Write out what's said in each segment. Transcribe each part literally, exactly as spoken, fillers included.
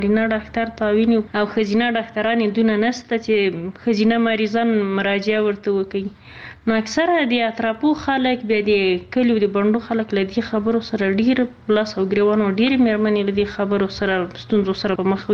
نارینه ډاکټر ته ویني او ښځینه ډاکټران دونه نشته چې ښځینه مریضان مراجعه ورته وکړي. نو اکثره د اطرافو خلک بیا د کلیو د بڼډو خلک له دې خبرو سره ډېر لاس او ګریوان او ډېرې مېرمنې له دې خبرو سره ستونزو سره په مخ وي.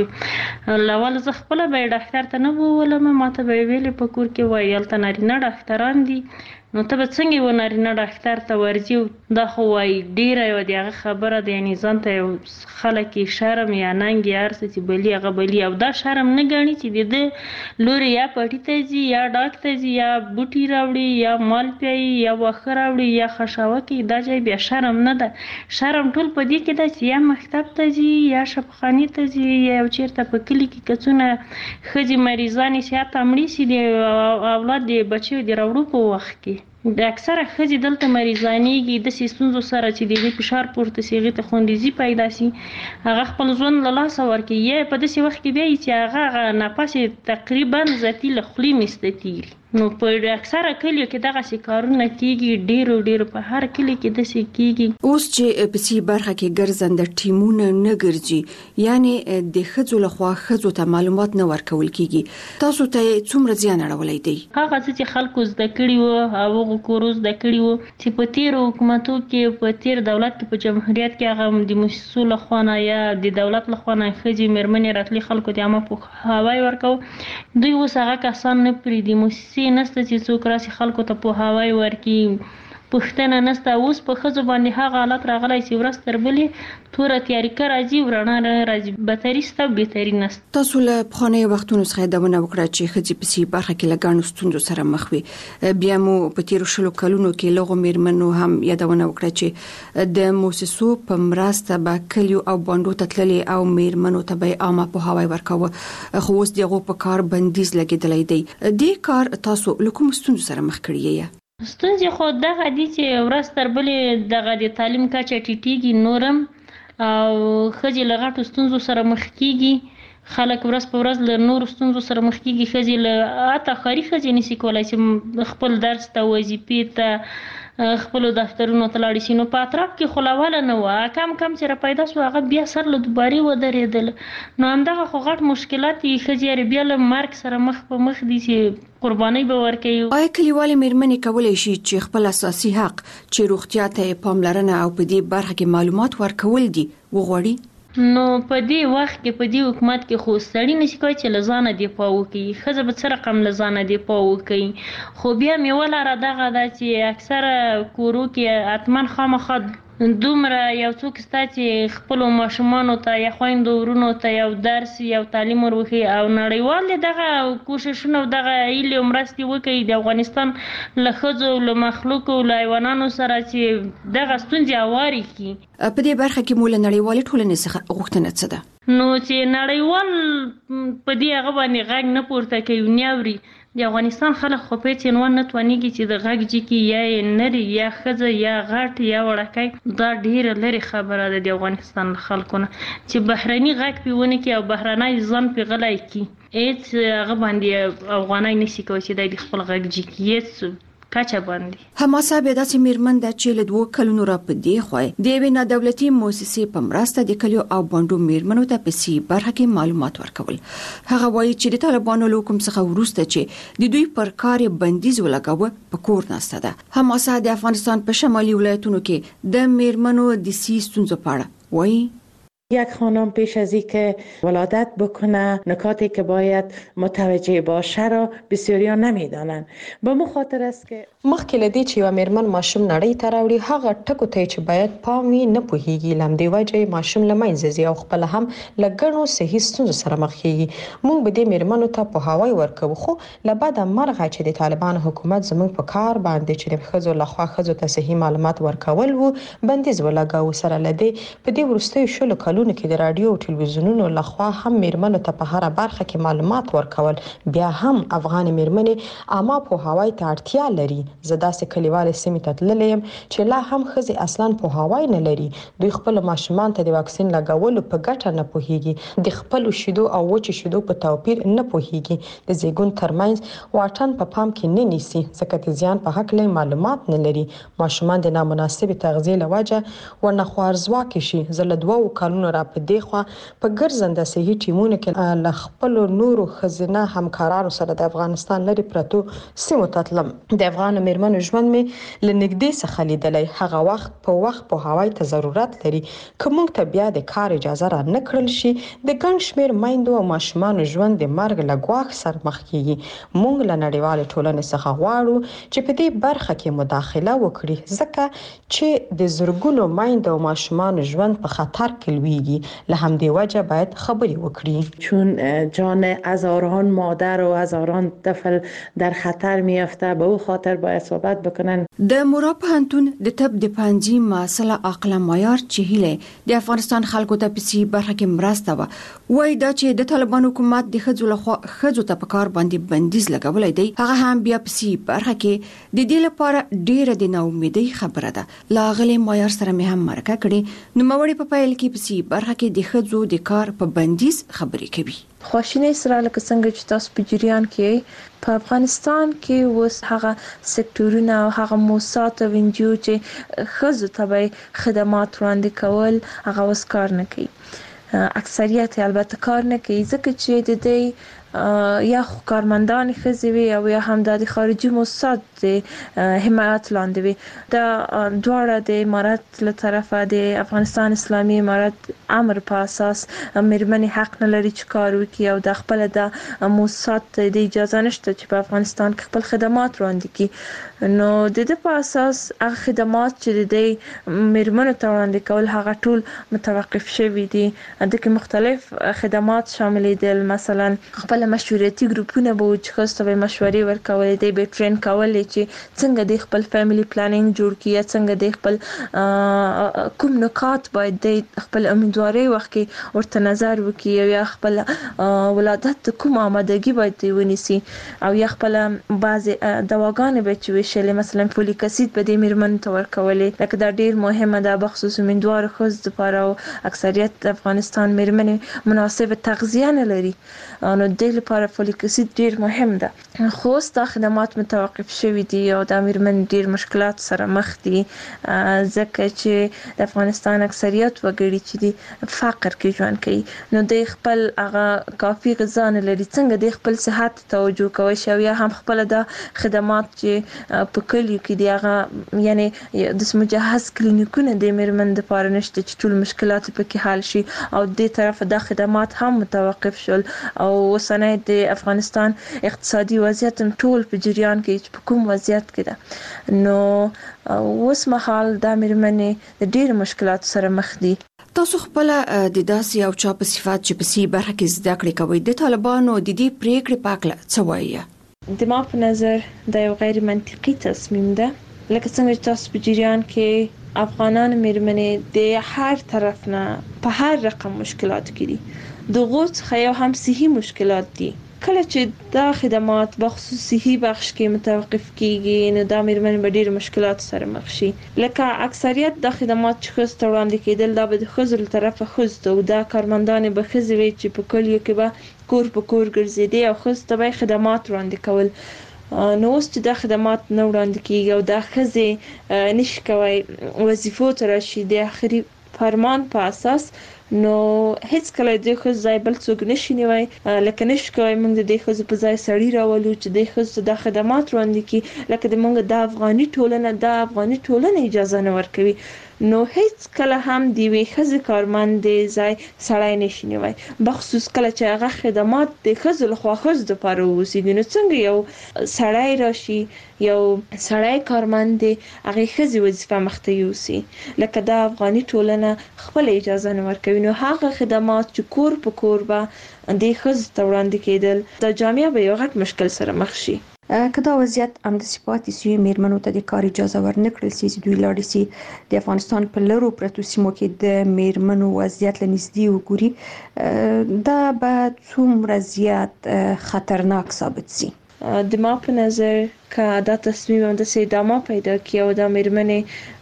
اول زه خپله به یې ډاکټر ته نه بولم، ما ته به یې ویلې په کور کې وایي هلته نارینه ډاکټران دي، نو ته به څنګه یو نارینه ډاکټر ته ورځي؟ دا خو وایي ډېره یوه د هغه خبره ده، یعنې ځان ته یو خلک یې شرم یا ننګ یا هر څه چې بلي هغه بلي، او دا شرم نه ګڼي چې د ده لورې یا پټي ته ځي یا ډاک ته ځي یا بوټي راوړي یا مال پیایي یا واښه راوړي یا خشاوه کوي. دا ځای بیا شرم نه ده. شرم ټول په دې کې ده چې یا مکتب ته ځي یا شفاخانې ته ځي یا یو چېرته په کلي کې که څونه ښځې مریضانې سي حتی مړې سي د اولاد د بچیو د راوړو په وخت کې. د اکثره ښځې دلته مریضانېږي داسې ستونزو سره چې د هغې فشار پورته سي، هغې ته خوندیزي پیدا سي، هغه خپل ژوند له لاسه ورکوي، یا په داسې وخت کې بیا چې هغه هغه نفس یې تقریبا ذاتي له خولې میسته تېري. نو په اکثره کلیو کې دغسې کارونه کېږي، ډېرو ډېرو په هر کلي کې داسې کېږي. اوس چې په سي برخه کې ګرځنده ټیمونه نه ګرځي، یعنې د ښځو لخوا ښځو ته معلومات نه ورکول کېږي، تاسو ته یې څومره زیان اړولی دی؟ هغه څه چې خلکو زده کړي وو، هغو کورو زده کړي وو چې په تېرو حکومتو کې په تېر دولت کې په جمهوریت کې هغه د موسسو لخوا نه یا د دولت لخوا نه ښځې مېرمنې راتلې خلکو ته عامه پوهاوی ورکوو. دوی اوس هغه کسان نه پرېږدي، موسسې نسته چې څوک راسي خلکو ته پوهاوی ورکړي، پوښتنه نسته. اوس په ښځو باندې هغه حالت راغلی چې ورځ تر بلې توره تیاریکه راځي او رڼا راځي، بدتري شته او بهتري نسته. تاسو له پخوانیو وختونو څخه یادونه وکړه چې ښځې په سي برخه کې له ګڼو ستونزو سره مخ وي. بیا مو په تېرو شلو کلونو کې له هغو مېرمنو هم یادونه وکړه چې د موسسو په مرسته به کلیو او بانډو ته تللې او مېرمنو ته به یې عامه پوهاوی ورکاوه، خو اوس د هغو په کار بندیز لګېدلی دی. دې کار تاسو له کومو ستونزو سره مخ کړی یې؟ ستونزې خو دغه دي چې ورځ تر بلې دغه د تعلیم کچه ټیټېږي نورم او ښځې له غټو ستونزو سره مخ کېږي، خلک ورځ په ورځ له نورو ستونزو سره مخ کېږي. ښځې له حتی ښاري ښځې نشي کولی چې خپل درس ته، وظیفې ته، خپلو دفترونو ته لاړې شي. نو په اطراف کې خو له اوله نه وه، کم کم چې را پیدا سو هغه بیا سر له دوبارې ودرېدل. نو همدغه خو غټ مشکلات دي. ښځې بیا له مرګ سره مخ په مخ دي چې قربانۍ به ورکوي. آیا کلیوالې مېرمنې کولی شي چې خپل اساسي حق چې روغتیا ته یې پاملرنه او په دې برخه کې معلومات ورکول دي وغواړي؟ نو په دې وخت کې په دې حکومت کې خو سړی نشي کولی چې له ځانه دفاع وکړي، ښځه به څه رقم له ځانه دفاع وکړي. خو بیا مې ولاره دغه ده چې اکثره کورو کې حتما خامخا دومره یو څوک سته چې خپلو ماشومانو ته یا خویندو ورونو ته یو درس یو تعلیم ور وښيي، او نړیوال دغه کوششونه او دغه هیلې او مرستې وکړي د افغانستان له ښځو له مخلوقو له حیوانانو سره چې دغه ستونزې هوارې کړي. په دې برخه کې مو له نړیوالې ټولنې څخه غوښتنه څه ده؟ نو چې نړیوال په دې هغه باندې غږ نه پورته کوي، نه اوري. د افغانستان خلک خو په هېڅ عنوان نه توانېږي چې د غږ جګي یا یې نري یا ښځه یا غټ یا وړکی، دا ډېره لرې خبره ده د افغانستان له خلکو نه چې بهرني غږ پې ونه کړي او بهرنی ځان پې غلی کړي. هېڅ هغه باندې افغانی نشي کولی چې دی د خپل غږ جګ کړي، هېڅ کچه باندې. حماسه بیا داسې مېرمن ده چې له دوو کلونو را په دې خوا د یوې نادولتي موسسې په مرسته د کلیو او بانډو مېرمنو ته په سي برخه کې معلومات ورکول. هغه وایي چې د طالبانو له حکم څخه وروسته چې د دوی پر کار بندیز ولګاوه په کور ناسته ده. حماسه د افغانستان په شمالي ولایتونو کې د مېرمنو د سي ستونزو په اړه وایي. یک خانم پیش از اینکه ولادت بکنه نکاتی که باید متوجه باشه را بسیاریان نمیدانند. به مو خاطر است که مخکې له دې چې یو مېرمن ماشوم نړۍ ته راوړي هغه ټکو ته چې باید پام وي نه پوهیږي، له همدې وجې ماشوم له منځه ځي او خپله هم له ګڼو صحي ستونزو سره مخ کېږي. موږ به دې مېرمنو ته پوهاوی ورکوو، خو له بده مرغه چې د طالبان حکومت زموږ په کار باندې چې د ښځو لخوا ښځو ته صحي معلومات ورکول وو بندیز ولګاوه. سره له دې په دې وروستیو شلو کلونو کې د رادیو او ټلویزیونونو لخوا هم مېرمنو ته په هره برخه کې معلومات ورکول. بیا هم افغان مېرمنې عامه پوهاوی ته اړتیا لري. زه داسې کلیوالې سیمې ته تللی یم چې لا هم ښځې اصلا پوهاوی نه لري. دوی خپلو ماشومان ته د واکسین لګولو په ګټه نه پوهیږي، د خپلو شیدو او وچې شیدو په توپیر نه پوهیږي، د زیږون ترمنځ واټن په پام کې نه نیسي ځکه د زیان په هکله معلومات نه لري. ماشومان د نامناسبې تغذیې له وجه ورنه خوارځواکې شي. زه له دوو کلونو میرمنو را په دی خوا په ګرځنده صحي ټیمونو کې له خپل نورو خزینه همکارانو سره د افغانستان لري پرتو سیمو ته تلم. د افغان میرمنو ژوند می لنګدې څخه لیدلای. هغه وخت په وخت په هوای ته ضرورت لري. کوم ته بیا د کار اجازه را نکړل شي د ګڼ شمیر میندو او ماشومان ژوند د مرګ له ګواښ سره مخ کیږي. موږ له نړیوال ټولنې څخه غواړو چې په دې برخه کې مداخله وکړي ځکه چې د زرګونو میندو و ماشومان ژوند په خطر کې لویږي. له همدې وجه باید خبرې وکړي. چون جان هزاران مادر و هزاران طفل در خطر میافته، به او خاطر باید صحبت بکنن. د مورا پوهنتون د طب د پنځه مسله عقل معیار چې هله د افغانستان خلکو ته پسې برخه کې مرسته و وای دا چې د طالبان حکومت د خځو لخوا خځو ته په کار باندې بندیز لګولای دی، هغه هم بیا پسې برخه کې د دې لپاره ډیره د ناامیدۍ خبره ده. لاغلی معیار سره مې هم مرکه کړې. نو موري په پایل کې پسې برخه کې د خځو د کار په بندیز خبرې کوي. خواشینی سره لکه څنګه چې تاسو په جریان کې په افغانستان کې اوس هغه سکتورونه او هغه موسسات او انجیو چې خځو ته خدمات وړاندې کول هغه اوس کار نه کوي. اکثریت البته کار نه کوي ځکه چې د دې یا کارمندان خزي وي او یا هم د خارجي موسسات د حمایت لاندې وي. دا دواړه د امارات له طرفه د افغانستان اسلامي امارات امر په اساس میرمنې حق نه لري چې کار وکړي او د خپل د موسسات د اجازه نشته چې په افغانستان کې خپل خدمات وړاندې کړي. نو د دې په اساس هغه خدمات چې د میرمنو ته وړاندې کول هغه ټول متوقف شوي دي. د کې مختلف خدمات شامل دي، مثلا خپل مشورتي ګروپونه به چې خاصه به مشورې ورکولې دي، به ټرین کولې چې څنګه د خپل فیملی پلانینګ جوړ کړي، څنګه د خپل کوم نکات باید د خپل امیدواري وخت کې ورته نظر وکړي، یا خپل ولادت کوم آمادګي باید ونیسي، او یا خپل بعض دواګانې به چې وشلې مثلا فولیک اسید به د میرمنو ته ورکولې. لکه دا ډیر مهمه ده بخصوص امیدوار ښځو لپاره او اکثریت د افغانستان میرمنې مناسب تغذیه نه لري. نو د لپاره فولیک اسید ډیر مهم ده. خو دا خدمات متوقف شوي دي او د میرمن ډیر مشکلات سره مخ دي ځکه چې د افغانستان اکثریت وګړي چې دي فقر کې ژوند کوي. نو د خپل هغه کافي غذا نه لري، څنګه د خپل صحت توجه کوي شو یا هم خپل د خدمات چې په کلیو کې دی هغه یعنی د مجهز کلینیکونه د میرمن د لپاره نشته چې ټول مشکلات پکې حل شي، او د طرف د خدمات هم متوقف شول. او وسنه د افغانستان اقتصادي وضعیت ټول په جریان کې په کوم وضعیت کې ده. نو اوس مهال د میرمنې د ډېر مشکلات سره مخ دي. تاسو خپل د داسې او چا په صفات چې په سی برخه کې زده کړې کوي د طالبانو د دې پریکړې پاکله څه وایي؟ د ما په نظر دا یو غیر منطقي تصمیم ده. لکه څنګه چې تاسو په جریان کې افغانان میرمنې د هر طرف نه په هر رقم مشکلات کې دي. د غوڅ خیا هم صحي مشکلات دي. کله چې دا خدمات بخصوص صحي بخش کې متوقف کیږي نو دا میرمنې به ډېر مشکلات سره مخ شي. لکه اکثریت د خدمات چې ښځو ته وړاندې کېدل دا به د ښځو له طرفه ښځو ته او دا کارمندانې به ښځې وي چې په کلیو کې به کور په کور ګرځېدې او ښځو ته به خدمات وړاندې کول. نو اوس چې دا خدمات نه وړاندې کیږي او دا ښځې نشي کوي وظیفو ته راشي د آخري فرمان په اساس، نو هیڅ کله د ښځو ځای بل څوک نشي نیوي. لکه نشي کوي موږ د ښځو په ځای سړی راولو چې د ښځو د خدمات وړاندې کړي، لکه د موږ د افغاني ټولنه د افغاني ټولنه اجازه نه ورکوي. نو هیڅ کله هم دی وی ښځې کارمند دی ځای سړی نشي نیوي، بخصوص کله چې هغه خدمات د ښځو لخوا ښځو لپاره ووسیږي. نو څنګه یو سړی راشي یو سړی کارمند دی هغه ښځې وظیفه مخته یوسي، لکه د افغاني ټولنه خپل اجازه نه ورکوي. نو هغه خدمات چې کور په کور به د ښځو ته وړاندې کېدل د جامعه به یو غټ مشکل سره مخ شي. که دا وضعیت همداسې پاتې سي میرمنو ته د کار اجازه ورنکړل سي چې دوی لاړې سي د افغانستان په لرو پرتو سیمو کې د میرمنو وضعیت له نږدې وګوري، دا به څومره زیات خطرناک ثابت سي؟ د ما په نظر که دا تصمیم همداسې ادامه پیدا کړي او دا میرمنې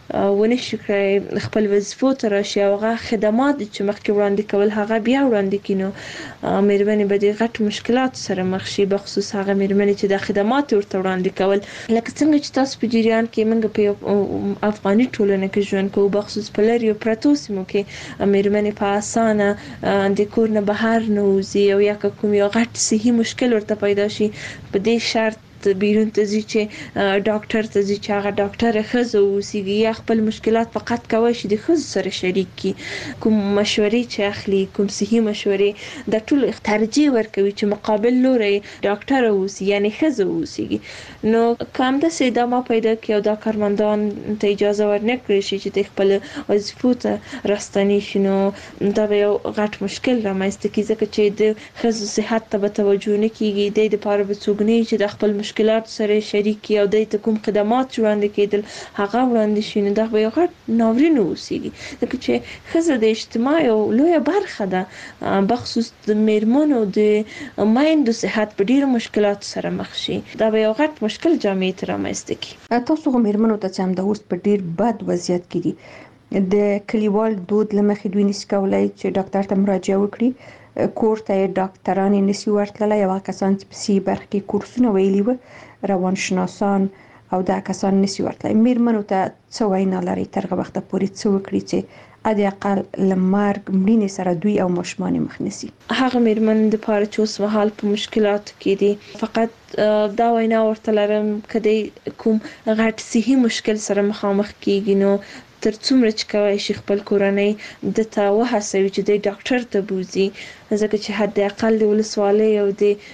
ونه شي کړی خپل وظیفو ته راشي او هغه خدمات چې مخکې وړاندې کول هغه بیا وړاندې کینو مېرمنې به د غټ مشکلات سره مخ شي بخصوص هغه مېرمنې چې د خدمات ورته وړاندې کول لکه څنګه چې تاسو په جریان کې موږ په افغاني ټولنه کې ژوند کوو بخصوص په لري پرتو سیمو کې مېرمنې په اسانه د کور نه بهر نه وځي او یا کوم یو غټ صحي مشکل ورته پیدا شي په دې شرط بیرون ته ځي چې ډاکټر ته ځي چې هغه ډاکټر ښځه اوسیږي یا خپل مشکلات فقط کوي چې د ښځو سره شریک کی کوم مشورې چې اخلي کوم صحي مشورې د ټول ترجیح ورکوي چې مقابل لوري ډاکټر اوسي یعنی ښځه اوسیږي نو کوم د سیدما پیدا کیو دا کارمندان ته اجازه ورنکړي شي چې د خپل وظیفو ته راستنی شنو دا یو غټ مشکل رامنځته کیږي چې د ښځو صحت ته توجه نه کیږي د لپاره به څوګنی چې د خپل مشکلات سره شریک او د کوم خدمات وړاندې کېدل هغه وړاندې شي نو دا به یو غټ ناورین اوسېږي ځکه چې ښځه د اجتماع یو لویه برخه ده بخصوص د میرمنو د میندو صحت په ډیرو مشکلات سره مخ شي دا به یو غټ مشکل جامعې ته رامنځته کړي تاسو میرمنو ته چې هم د اوس په ډیر بد وضعیت کې دي د کلیوال دود لمخې دوی نس کولای چې ډاکټر ته مراجعه وکړي کور ته ډاکټران نسی ورتللی یو کسان چې په سی برخه کې کورسونه ویلي و روانشناسان او دا کسان نسی ورتللی میرمنو ته څه وینا لري ترغه وخت پورې څه وکړي چې ا د اقل لمرګ مړینې سره دوی او ماشومان مخ نسی هغه میرمن د پاره چې اوس مهال په مشکلات کې دي فقط دا وینا ورته لرم کدی کوم غټ صحي مشکل سره مخامخ کیږي نو تر څومره چې کوي شي خپل کورنۍ د تا وهڅوي چې د ډاکټر ته بوزي ځکه چې حد اقل د ولسوالۍ او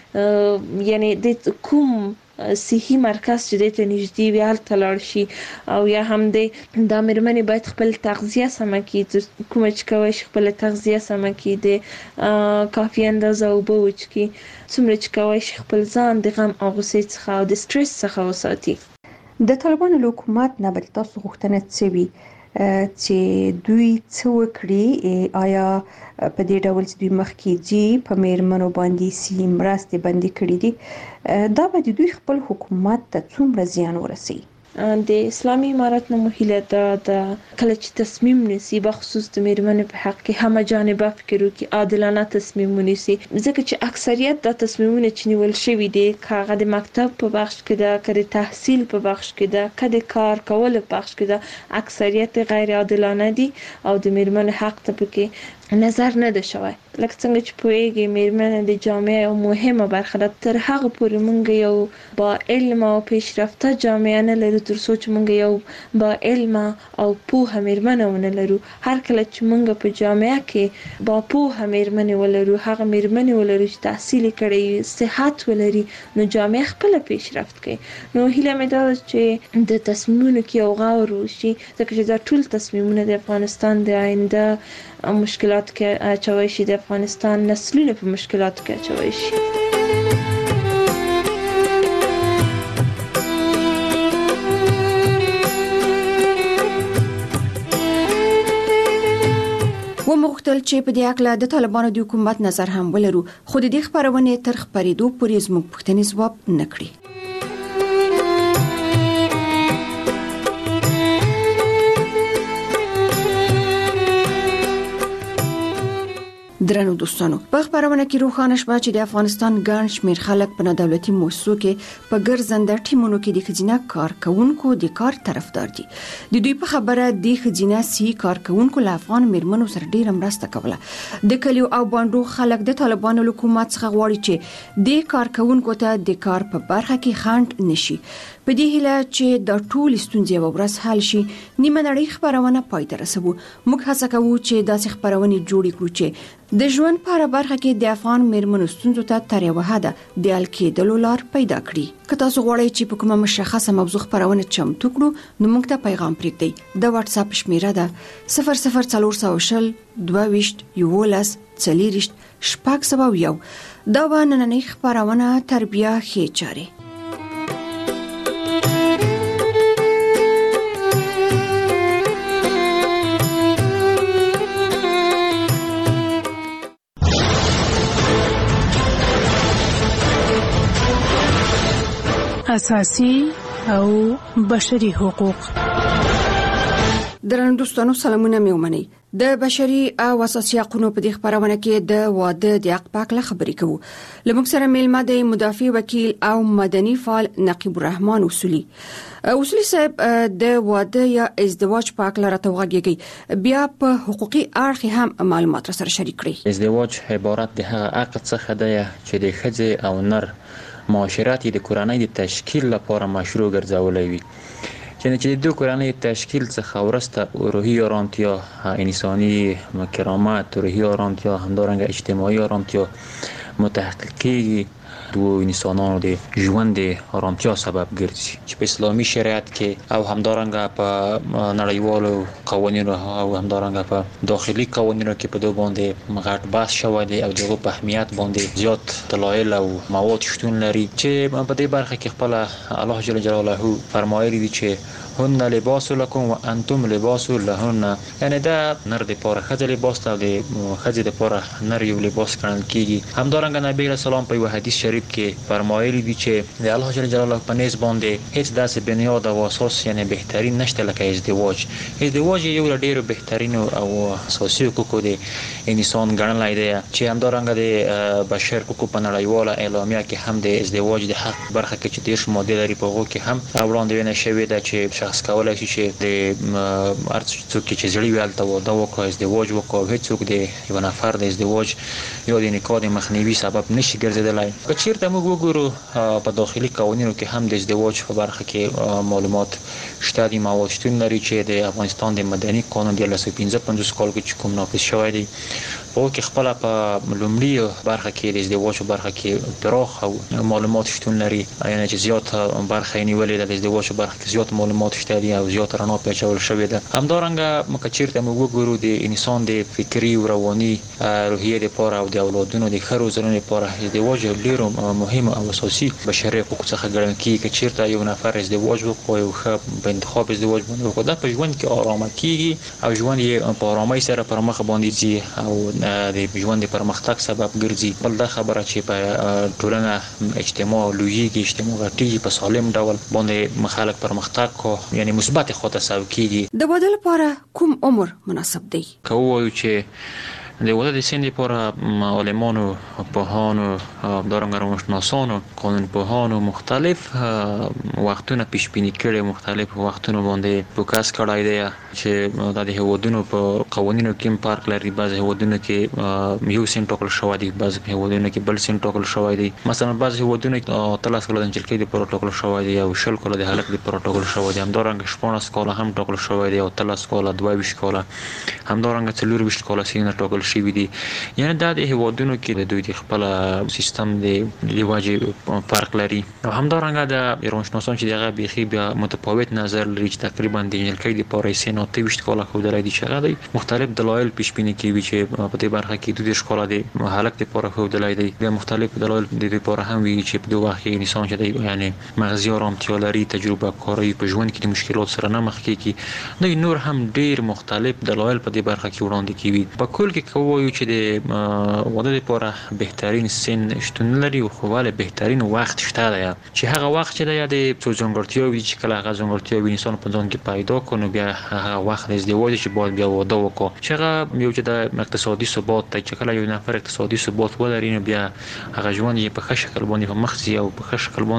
د یعنی د کوم صحي مرکز چې د ته نږدې وي هلته لاړ شي او یا هم د د مېرمنې باید خپل تغذیه سمه کړي کوم چې کوي شي خپل تغذیه سمه کړي د کافي اندازه اوبه وڅښي څومره چې کوي شي خپل ځان د غم او غوسې څخه او د سټرس څخه وساتي د طالبانو حکومت نه بل تاسو غوښتنه څه وی چې دوی څه وکړي آیا په دې ډول چې دوی مخکې دي په میرمنو باندې سي مرستې بندي کړې دي دا به دوی خپل حکومت ته څومره زیان ورسي د اسلامي امارت نه مهله دا د کله چې تصمیم نیسي بخصوص د میرمنې په حق کې هم جانبه فکر وکړي عادلانه تصمیم ونیسي ځکه چې اکثریت د تصمیمونه چې نیول شوي دي کاغه د مکتب په بخش کې دا کړي تحصیل په بخش کې دا کړي کار کول په بخش کې دا اکثریت غیر عادلانه دي او د میرمنې حق ته پکې نظر نه ده شوی لکه څنګه چې پوهیږي میرمنې د جامعه یو مهمه برخه ده تر هغه پورې مونږ یو با علم او پیشرفته جامعه نه لرو تر څو چې مونږ یو با علم او پوهه میرمنې ونه لرو هر کله چې مونږ په جامعه کې با پوهه میرمنې ولرو هغه میرمنې ولرو چې تحصیل کړي صحت ولري نو جامعه خپل پیشرفت کوي نو هیله مې ده چې د تصمیمونو کې یو غور وشي ځکه چې دا ټول تصمیمونه د افغانستان د آینده مشکلات کې اچوي شي د افغانستان نسلونه په مشکلاتو کې اچوي شي ومغتل چې په دې اړه د طالبانو د حکومت نظر هم ولرو خو د دې خبرونه تر خبرېدو پورې زموږ پوښتنې ځواب نه کړی درنو دوستانو په خبرونه کې روښانه شوه چې د افغانستان ګڼ شمېر خلک په دولتي مؤسسو کې په ګرځنده ټیمونو کې د خزینه کارکونکو د کار طرفدار دي د دوی په خبره د خزینه سي کارکونکو له افغان میرمنو سره ډیره مرسته کوله د کلیو او باندو خلک د طالبانو حکومت څخه غواړي چې د کارکونکو ته د کار په برخه کې خنډ نشي په دې هیله چې د ټول ستونزې او ورځ حل شي نیمه نړۍ خبرونه پای ته رسوو موږ هڅه کوو چې داسې خبرونه جوړ کړو چې د ژوند په برخه کې د افغان میرمنو ستونزو ته تر یوه حده د حل کېدلو لار پیدا کړي که تاسو غواړئ چې په کومه مشخصه موضوع خبرونه چمتو کړو نو موږ ته پیغام پرېږدئ د واتس اپ شمیره ده صفر صفر څلور سوه شل دوه ویشت یولس څلېرویشت شپږ سوه یو دا به نننۍ خبرونه تربیه ښې چارې اساسي او بشري حقوق درنو دوستانو سلامونه مې ومنئ. د بشري او اساسي حقوقو په دې خبرونه کې د واده د حق په اړه خبرې کوو. لمونږ سره میلمه د مدافع وکیل او مدني فعال نقیب الرحمن اصولي. اصولي صاحب د واده یا ازدواج په اړه راته وغږیږي، بیا په حقوقي اړخ هم معلومات را سره شریک کړئ. ازدواج عبارت د هغه عقد څخه دی چې د ښځې او نر معاشرت د کورنۍ د تشکیل لپاره مشروع ګرځولای وي. چې د دوه کورنۍ تشکیل څخه ورسته روحي آرامتیا، انساني کرامت، روحي آرامتیا، همدارنګه اجتماعي آرامتیا متحقق کیږي. دو انسانانو د ژوند د آرامتیا سبب ګرځي چې په اسلامي شریعت کې او همدارنګه په نړیوالو قوانینو او همدارنګه په داخلي قوانینو کې په دوه باندې غټ بحث شوی دی او دغه په اهمیت باندې زیات دلایل او مواد شتون لري چې په دې برخه کې خپل الله جل جلاله فرمایلی دی چې هن لباس لكم وانتم لباس لهن، یعنی دا نر د پاره خځه لباس ته او د خځې د پاره نر یو لباس ګڼل کیږي. همدارنګه نبی رسول الله په یو حدیث شریف کې فرمایلی دی چې د الله جل جلاله په نس باندې هیڅ داسې بنیاد او اساس یعنی بهترین نشته لکه ازدواج. ازدواج یو له ډیرو بهترینو او اساسي حقوقو د انسان ګڼل دی چې همدارنګه د بشر حقوقو په نړیواله اعلامیه کې هم د ازدواج د حق برخه کې چې ډیر ماده لري په هغه کې هم وړاندوینه شوې ده چې شخص کولای شي چې د ارڅ څوک چې زړی ویل ته واده وکړي، ازدواج وکړي، هیڅوک د یو نفر د ازدواج یا د نکاح د مخنیوي سبب نشي ګرځیدلای. که چیرته موږ وګورو په داخلي قوانینو کې هم د ازدواج په برخه کې معلومات شته دي، مواد شتون لري چې د افغانستان د مدني قانون د لس پنځه پنځوس کال کې کوم نافذ شوی دی په کې خپل په لومړی برخه کې د ازدواج په برخه کې پراخ او معلومات شتون لري، یعنی چې زیات برخه نیولې د ازدواج په برخه کې زیات معلومات شته دي او زیات رڼا پیچول شوې ده. همدارنګه مکه چیرته موږ وګورو د انسان د فکری او رواني روحیه لپاره او د اولادونو د خرو زرونو لپاره ازدواج ډیر مهم او اساسي بشري حقوق څخه ګڼل کیږي. چې چیرته یو نفر ازدواج وکړي او خپ په انتخاب ازدواج باندې وکړي، دا په ژوند کې آرامه کیږي او ژوند یې په آرامۍ سره پر مخ باندې ځي او د ژوند پرمختګ سبب ګرځي. بل دا خبره چې په ټولنه اجتماع لویږي، اجتماع غټیږي په سالم ډول باندې مخالک پرمختګ کو یعنی مثبت خواته ساو کیږي. د واده لپاره کوم عمر مناسب دی؟ که وایو چې د واده د سن لپاره عالمانو، پوهانو، همدارنګه روانشناسانو، قانونپوهانو مختلف وختونه پیش بینی کړي، مختلف وختونه باندې فوکس کړی دی چې د هیوادونو په قوانینو کې فرق لري. بعض هیوادونو کې یو سن ټاکل شوی دی، بعض هیوادونو کې بل سن ټاکل شوی دی. مثلا بعض هیوادونو کې تلس کاله د نجلۍ لپاره ټاکل شوی دی او شل کاله د هلک لپاره ټاکل شوی دی. همدارنګه شپاړس کاله هم ټاکل شوی دی او تلس کاله دوه ویشت کاله همدارنګه څلور ویشت کاله سن ټاکل شوی دی. یعنی دا د هیوادونو کې د دوی د خپل سیستم د لواجه فرق لري. او همدارنګه د روانشناسان چې دغه بيخي بیا متفاوت نظر لري چې تقریبا د نجلۍ لپاره سن اته ویشت کاله خو درای دي چې هغه د مختلف دلایل پیش بینی کوي چې په دې برخه کې د دې ښکلا د هلک لپاره خو دلای دي د مختلف دلایل د دې لپاره هم وی چې په دوه وخت کې انسان چې دی یعنی مغزي آرامتیا لري، تجربه کاری په ژوند کې د مشکلات سره نه مخ کیږي. نو نور هم ډیر مختلف دلایل په دې برخه کې وړاندې کوي. په کل کې کوو چې د واده لپاره بهترین سن شتون لري او خو ولې بهترین وخت شته دی چې هغه وخت چې د څو ځانګړتیاوې چې کله هغه ځانګړتیاوې انسان په ځان کې پیدا کړي بیا هغه وخت د ازدواج چې باید بیا واده وکړي چې هغه یو چې د اقتصادي ثبات ته چې کله یو نفر اقتصادي ثبات ولري نو بیا هغه ژوند یې په ښه شکل باندې په مخ ځي او په ښه شکل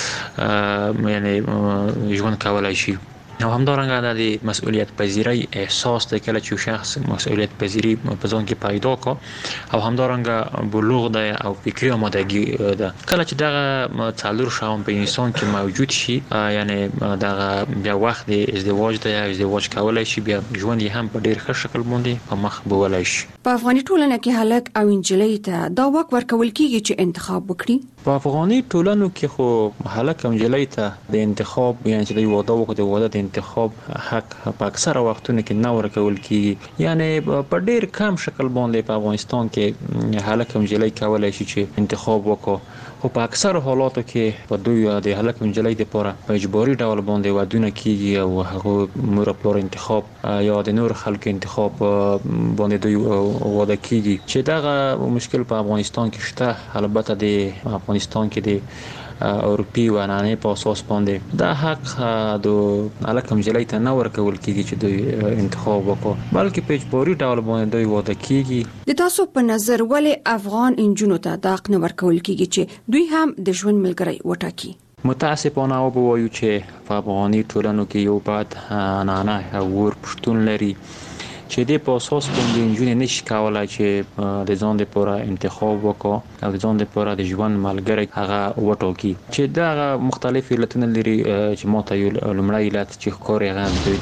باندې یعنی ژوند کولای شي. او همدارنګه د مسؤلیت پذیری احساس د کله چې شخص مسؤلیت پذیری په ځان کې پیدا کو او همدارنګه بلوغ دی او فکری آمادگی ده. کله چې دغه څلور شاوم په انسان کې موجود شي یعنی دغه بیا وخت د ازدواج دی، ازدواج کولای شي، بیا ژوند یې هم په ډیر ښه شکل باندې په مخ بولای شي. په افغاني ټولنه کې هلک او انجلۍ ته دا واک ورکول کیږي چې انتخاب وکړي. په افغاني ټولنو کې خو هلک او انجلۍ ته د انتخاب یعنی چې د واده وکړي د واده د انتخاب حق په اکثره وختونو کې نه ورکول کیږي. یعنی په ډیر کم شکل باندې په افغانستان کې هلک او انجلۍ کولای شي چې انتخاب وکړي. خو په اکثر حالاتو کې په دوی د هلک نجلۍ لپاره په اجباري ډول باندې ودونه کیږي او هغه مور پلار انتخاب یا د نور خلکو انتخاب باندې دوی واده کیږي چې دا مشکل په افغانستان کې شته. البته د افغانستان کې د اروپی و عنعنې په اساس باندې دا حق د هلک نجلۍ ته نه ورکول کیږي چې دوی انتخاب وکړي بلکې په اجباري ډول باندې دوی واده کیږي. د تاسو په نظر ولې افغان انجونو ته دا حق نه ورکول کیږي چې دوی هم د ژوند ملګری وټاکي؟ متاسفانه او بوایو چې په افغاني ټولنو کې یو بد عنعنه او ور پښتون لري چې د په اساس باندې انجونې نشي کولای چې د ځان لپاره انتخاب وکړي او د ځان لپاره د ژوند ملګری هغه وټاکي چې دا مختلف علتونه لري چې ماته یو لومړی علت چې ښکاري هغه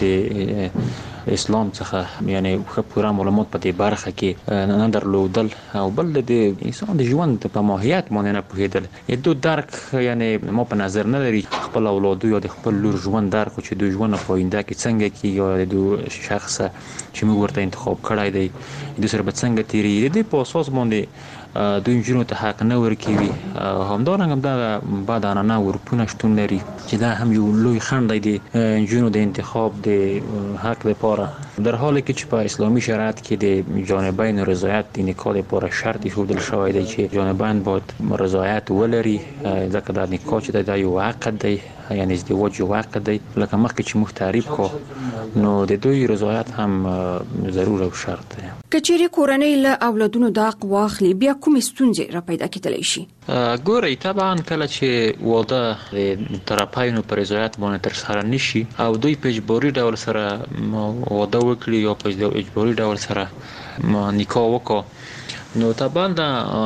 د اسلام څخه یعنی خو پوره معلومات په دې برخه کې نه درلودل او بل د انسان د ژوند په ماهیت باندې نه پوهیدل. یو درک یعنی ما په نظر نه لري خپل اولاد یا د خپل لور ژوند درک چې د ژوند په آینده کې څنګه کې یا د شخص چې موږ ورته انتخاب کړای دی د سره به څنګه تیری د په اساس باندې دوی انجونو ته حق نه ورکوي. همدارنګه هم دا بعد عنعنه ورپونه شتون لري چې دا هم یو لوی خنډ دی د انجونو د انتخاب د حق لپاره در حالی که چې په اسلامي شریعت کې د جانبین رضایت د نکاح لپاره شرط ایښودل شوی دی چې جانبین باید رضایت ولري ځکه دا نکاح چې دا یو عقد دی یعنی ازدواج یو عقد دی لکه مخکې چې موږ تعریف کو نو د دوی رضایت هم ضرور او شرط دی. کچېری کورنۍ له اولادونو د حق واخلي بیا کومې ستونزې را پیدا کېدلی شي؟ ګورئ طبعا کله چې واده د طرفینو پر رضایت باندې ترسره نشي او دوی په اجباري ډول سره واده وکړي یا په اجباري ډول سره نکاح وکړي نو طبعا دا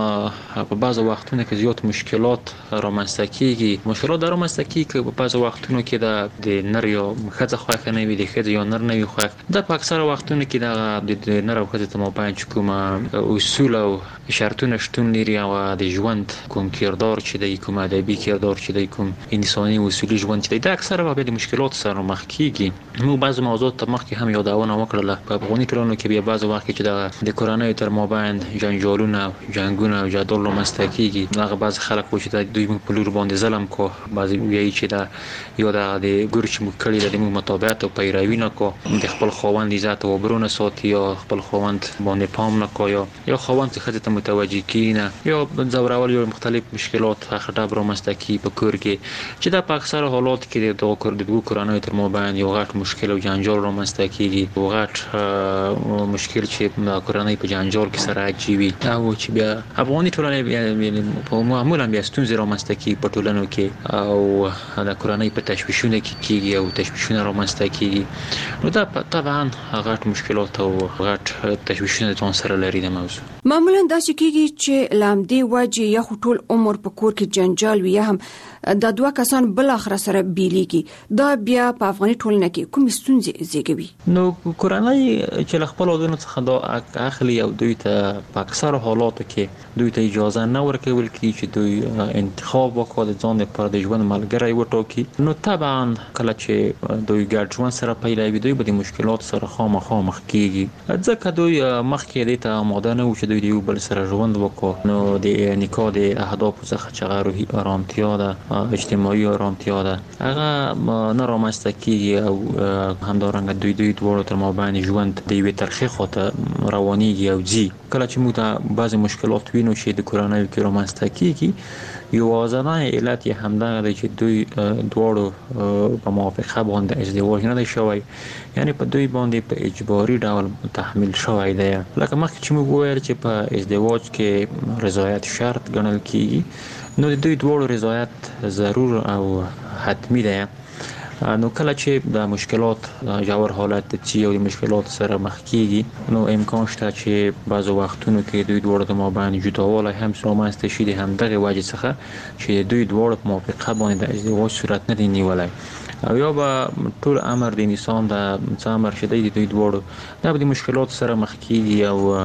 په بعض وختونو کې زیات مشکلات رامنځته کیږي. مشکلات در رامنځته کیږي په بعض وختونو کې د نر یا ښځه خوښه نه وي د ښځې یا نر نه وي خوښ. دا په اکثر وختونو کې د نر او ښځې ترمنځ چې کوم اصول او شرطونه شتون لري او د ژوند کوم کردار چې دی کوم ادبي کردار چې دی کوم انساني اصولي ژوند چې دی دا اکثر به د مشکلات سره مخ کیږي. موږ بعض موضوعات ته مخکې هم یادونه وکړه په افغاني ټولنو کې بیا بعض وخت چې د کورنۍ تر مابین جنجالونه جنگونه او جدل رامنځته کیږي. هغه بعض خلک و چې دوی موږ په لور باندې ظلم کو بعضی وایي چې دا یو د ګور چې موږ کړی د موږ مطابقت او پیروي نه کو د خپل خاوند عزت او برونه ساتي یا خپل خاوند باندې پام نه کو یا یا خاوند څخه ته متوجي کینه یا زورول یا مختلف مشکلات خطر رامنځته کی په کور کې چې دا په اکثر حالات کې د کور د دوه کورنۍ تر مابین یو غټ مشکل او جنجال رامنځته کیږي. یو غټ مشکل چې کورنۍ په جنجال کې سره اچوي او چې بیا افغاني ټولنه په معمولا بیا ستونزې رامنځته کیږي په ټولنو کې او د کورنۍ په تشویشونه کې کیږي او تشویشونه رامنځته کیږي. نو دا طبعا غټ مشکلات او غټ تشویشونه ځان سره لري د موضوع. معمولا داسې کیږي چې لامدې وجه یا ټول عمر په کور کې جنجال وي هم دا دوه کسان بل اخر سره بیلیږي دا بیا په افغاني ټولنه کې کوم ستونزې زیږوي؟ نو کورنۍ چې خپل ودونو څخه دا اخلي او دوی ته په اکثر حالاتو کې دوی ته اجازه نه ورکول کیږي چې دوی انتخاب وکړي د ځان لپاره د ژوند ملګری وټاکي. نو طبعا کله چې دوی ګډ ژوند سره پیلوي دوی به د مشکلات سره خامخا مخ کیږي ځکه دوی مخکې د ته آماده نه و چې دوی یو بل سره ژوند وکړي. نو د نکاح د اهداف څخه چې روحي آرامتیا ده اجتماعي آرامتیا ده هغه نه رامنځته کیږي او همدارنګه دوی دوی دواړو تر مابین ژوند د یوې ترخې خواته روانېږي او ځي. کله چې موږ د بعض مشکلات وینو چې د کورنۍ کې رامنځته کیږي یو ځانه علت یې همدغه دی چې دوی دواړو په موافقه باندې ازدواج نه دی شوی یعنی په دوی باندې په اجباري ډول تحمیل شوی دی. لکه مخکې چې موږ وویل چې په ازدواج کې رضایت شرط ګڼل کیږي نو د دوی دواړو رضایت ضرور او حتمی دی. نو کله چې د مشکلات جوړ حالت چې یو د مشکلات سره مخ کیږي نو امکان شته چې بعض وختونو کې دوی دواړو د مابین جداوالی هم رامنځته شي د همدغه وجې څخه چې دوی دواړو په موافقه باندې د ازدواج صورت نه دی نیولی او یا به ټول عمر د انسان د څه عمر شدی د دوی دواړو دا به د مشکلات سره مخ کیږي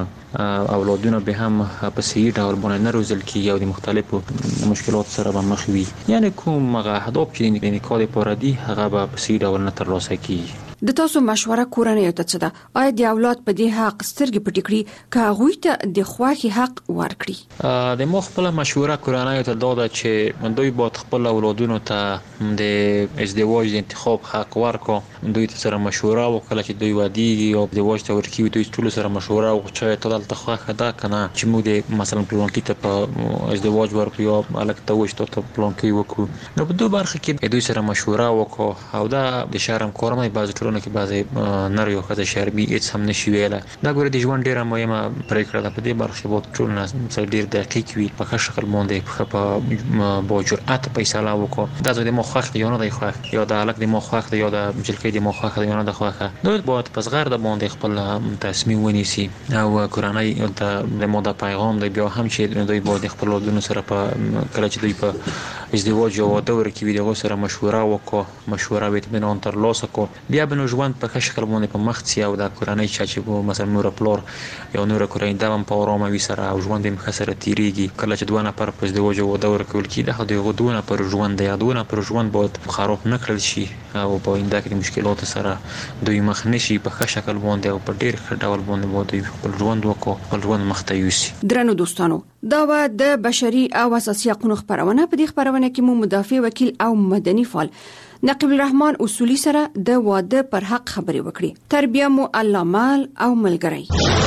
او اولادونه به هم په صحیح ډول باندې نه روزل کیږي او د مختلفو مشکلات سره به مخ وي یعنی کوم هغه اهداف چې د نکاح لپاره دي هغه به په صحیح ډول نه ترلاسه کیږي. د تاسو مشوره کورنۍ ته څه ده؟ آیا د اولاد په دې حق سترګې پټې کړي که هغوی ته د خواخي حق ورکړي؟ د مو خپل مشوره کورنۍ ته دا ده چې دوی باید خپل اولادونو ته د ازدواج د انتخاب حق ورکړي. دوی سره مشوره وکړي چې دوی ودیږي او ازدواج ته ورکی دوی ټول سره مشوره وکړي چې ته دلته خواخه ده کنه چې موږ د مثلا پلانکی ته په ازدواج ورکړو یا الګ ته وښته ته پلانکی وکړو. نو په دوه برخه کې دوی سره مشوره وکړو او دا د شرم کورمای بعض ټولنه کې بعضی نر یو خدای شرمي هیڅ هم نشي ویله. دا ګوره د ژوند ډیره مهمه پریکړه ده. په دې برخه کې ټولنه سره ډیر دقیق وي په شکل باندې په با جرأت فیصله وکړو. دا د مخخ دی نه دی خو یا د الګ د مخخ دی یا د جلکې د مخخ دی نه د خوخه. دوی باید په صغر د باندې خپل تصمیم ونیسي او کورنۍ د موده پیغام دی بیا هم چې دوی باید خپل ودونو سره په کله چې دوی په ازدواج او واده ورکی دغه سره مشوره وکړو مشوره به اطمینان تر لاسه کو بیا به نو ژوند په شکل باندې په مخ سی او د کورنۍ چې په مثلا نور پلور یا نور کورنۍ د په ارامه وي سره او ژوند هم خسره تیریږي. کله چې دوه نفر په ازدواج او واده ورکول کیده د غدونه پر ژوند یا دوه پر ژوند باید خراب نکړل شي او په اینده کې مشکلات سره دوی مخ نشي په شکل باندې او په ډیر ښه ډول باندې دوی خپل ژوند وکړو خپل ژوند مخ ته یوسي. درنو دوستانو دا و د بشري او اساسي حقوقو خبرونه. په دې خبرونه کې مو مدافع وکیل او مدني فعال نقیب الرحمن اصولي سره د واده پر حق خبرې وکړي. تربیه مو الله مال او ملګری.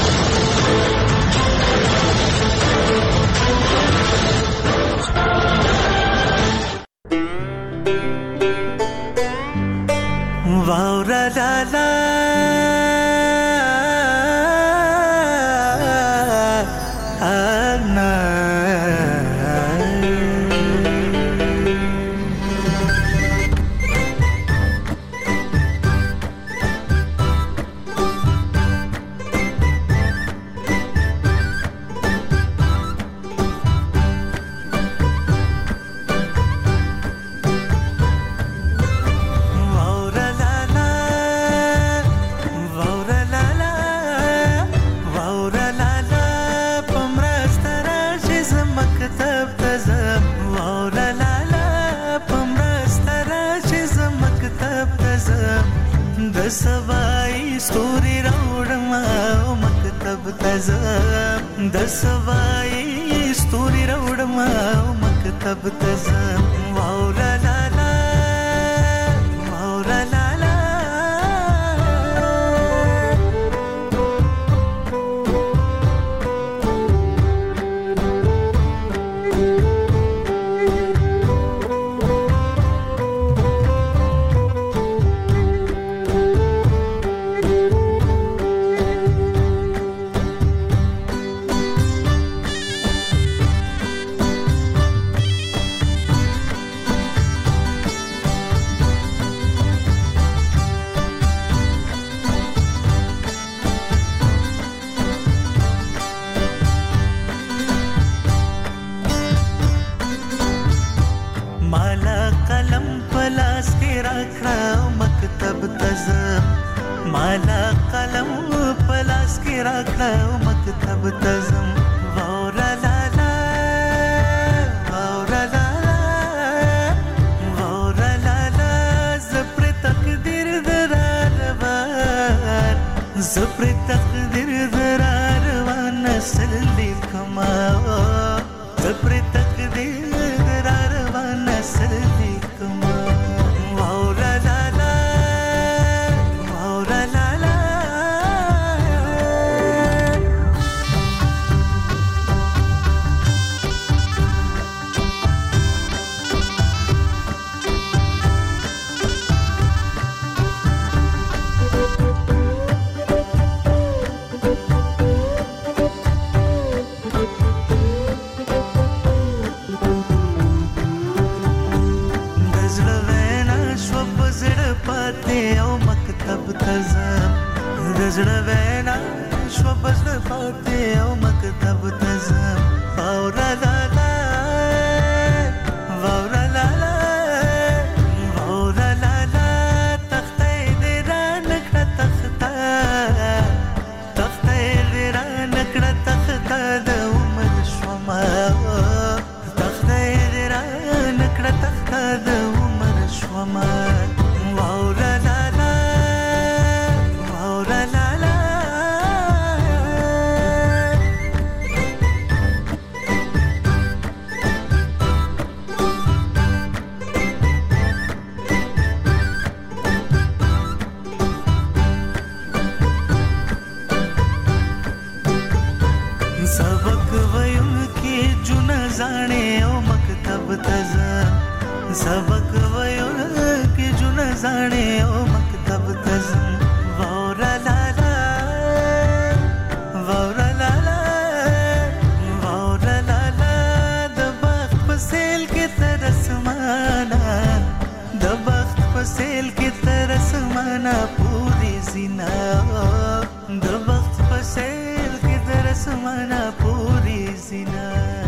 واورا لالا सवाई स्टोरी राउडमा मकतब तज़म द सवाई स्टोरी राउडमा मकतब तज़म वाओ ला ला ला वाओ ला ला ला زاڼې او مکتب ته ځم سبق ویل کې جون زاڼې او مکتب ته ځم وورا لالا وورا لالا وورا لالا د بخت په سیل کې تر اسمانه د بخت په سیل کې تر اسمانه پوری زینا د بخت په سیل کې تر اسمانه پوری زینا